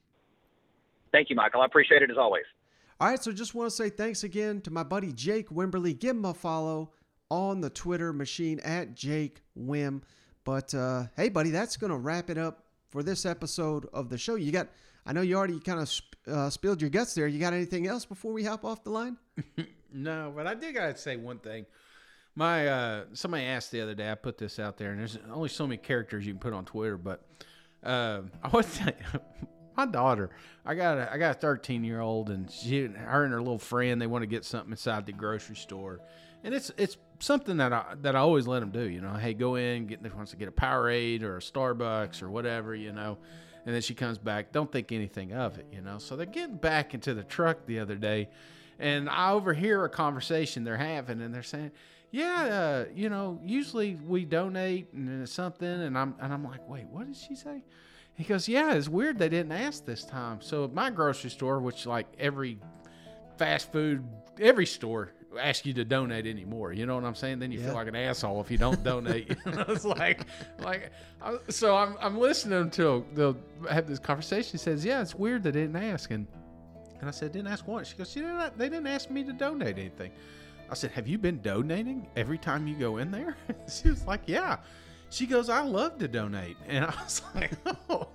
Speaker 11: Thank you, Michael. I appreciate it as always.
Speaker 8: All right, so just want to say thanks again to my buddy Jake Wimberly. Give him a follow on the Twitter machine at Jake Wim. But, uh, hey, buddy, that's going to wrap it up for this episode of the show. You got, I know you already kind of uh, spilled your guts there. You got anything else before we hop off the line?
Speaker 9: No, but I did got to say one thing. My uh, somebody asked the other day, I put this out there, and there's only so many characters you can put on Twitter, but uh, I want to say, my daughter, I got a, I got a thirteen-year-old, and she, her and her little friend, they want to get something inside the grocery store, and it's it's something that I that I always let them do, you know. Hey, go in, get wants to get a Powerade or a Starbucks or whatever, you know, and then she comes back, don't think anything of it, you know. So they're getting back into the truck the other day, and I overhear a conversation they're having, and they're saying, yeah, uh, you know, usually we donate and it's something, and I'm and I'm like, wait, what did she say? He goes, yeah, it's weird they didn't ask this time. So at my grocery store, which like every fast food, every store asks you to donate anymore. You know what I'm saying? Then you yeah. feel like an asshole if you don't donate. You know, it's like, like, I, so I'm I'm listening until they'll have this conversation. He says, yeah, it's weird they didn't ask, and and I said, didn't ask what? She goes, you know, they didn't ask me to donate anything. I said, have you been donating every time you go in there? She was like, yeah. She goes, I love to donate. And I was like, oh.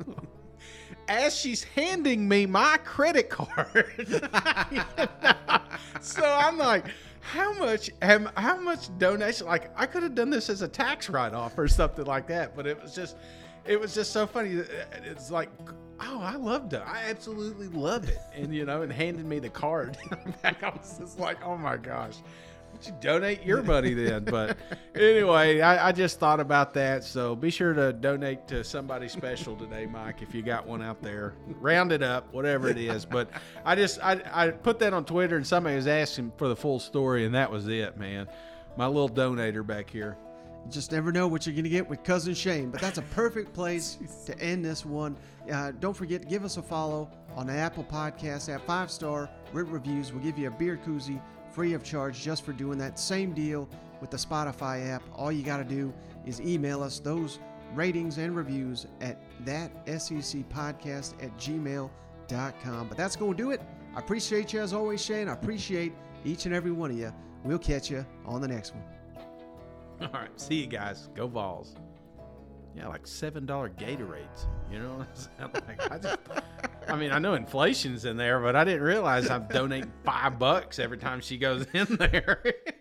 Speaker 9: As she's handing me my credit card. You know? So I'm like, how much, how much donation? Like, I could have done this as a tax write-off or something like that. But it was just, it was just so funny. It's like, oh, I loved it. I absolutely love it. And, you know, and handed me the card. I was just like, oh, my gosh. Why don't you donate your money then? But anyway, I, I just thought about that. So be sure to donate to somebody special today, Mike, if you got one out there. Round it up, whatever it is. But I just I, I put that on Twitter, and somebody was asking for the full story, and that was it, man. My little donator back here.
Speaker 8: You just never know what you're going to get with Cousin Shane, but that's a perfect place to end this one. Uh, don't forget to give us a follow on the Apple Podcast app. Five-star written reviews. We'll give you a beer koozie free of charge just for doing that. Same deal with the Spotify app. All you got to do is email us those ratings and reviews at that sec podcast at gmail dot com. But that's going to do it. I appreciate you as always, Shane. I appreciate each and every one of you. We'll catch you on the next one.
Speaker 9: All right. See you guys. Go Vols. Yeah, like seven dollar Gatorades. You know what I'm saying? Like, I just, I mean, I know inflation's in there, but I didn't realize I'm donating five bucks every time she goes in there.